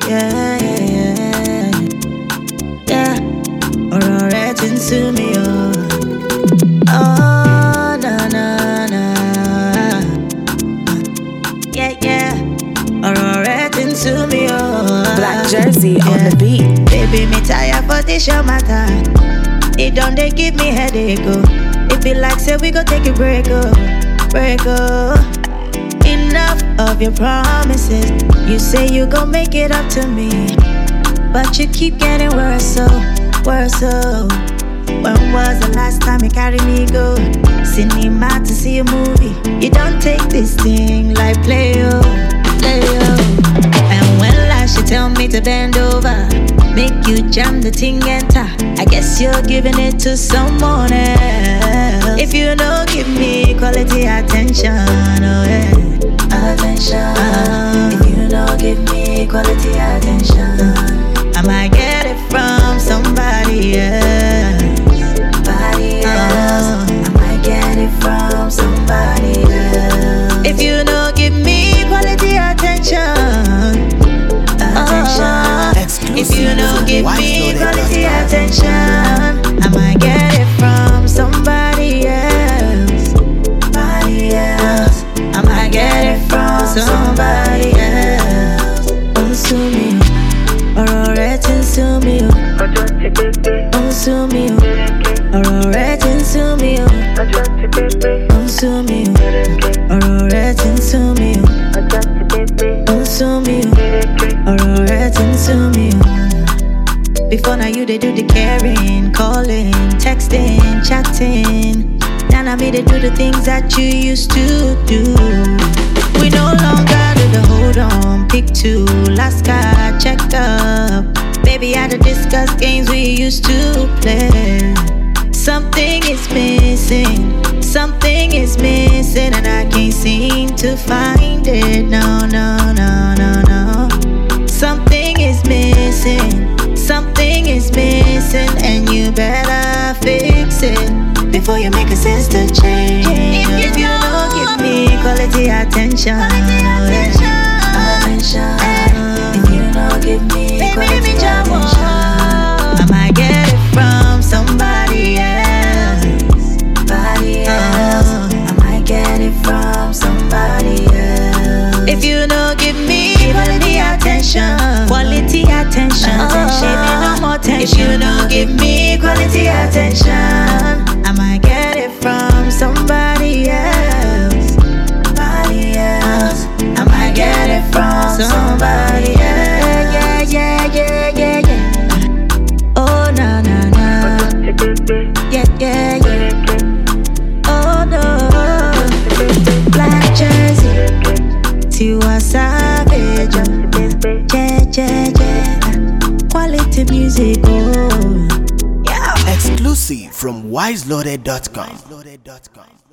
yeah, yeah, yeah. Ọ̀rọ̀ rẹ ti ń sú mi o. Oh, na na na. Yeah, yeah. Ọ̀rọ̀ rẹ ti ń sú mi o. Black Jersey on the beat. Baby, me tired for this your matter. It don't they give me headache, oh. It be like say we go take a break, oh. Break, oh. Enough of your promises. You say you gon' make it up to me, but you keep getting worse, oh, worse, oh. When was the last time you carried me go cinema to see a movie? You don't take this thing like play, oh, play, oh. And when last you tell me to bend over, make you jam the thing enter. I guess you're giving it to someone else. If you don't give me quality attention, oh yeah, attention. If you don't give me quality attention, I might get it from somebody else. Somebody else. I might get it from somebody else. If you don't give me quality attention, if you don't give me quality attention, I might get it from somebody else. Somebody else. I might get it from somebody else. Consume me, ọ̀rọ̀ rẹ ti ń sú mi o. Consume me, ọ̀rọ̀ rẹ ti ń sú mi o. Consume me, ọ̀rọ̀ rẹ ti ń sú mi o. Consume me, ọ̀rọ̀ rẹ ti ń sú mi o. Before now you they do the caring, calling, texting, chatting. Now I me they do the things that you used to do. We no longer do the hold on, pick two, last card, check up. Baby, I had to discuss games we used to play. Something is missing, something is missing, and I can't seem to find it. No, no, no, no, no. Something is missing, something is missing, and you better fix it before you make a sense to change. If you don't give me quality attention, attention. If you don't give me quality attention, I might get it from somebody else. Somebody else. I might get it from somebody else. If you don't give me quality attention, quality attention, baby, no more tension. If you don't give me quality attention, I might get it from somebody else. Somebody else. I might get it from somebody else. Yeah, yeah, yeah, yeah, yeah. Oh, na, na, na. Yeah, yeah, yeah. Oh, no. Black Jersey. Tiwa Savage. Yeah, yeah, yeah. Quality music, oh. Yeah. Exclusive from wiseloaded.com.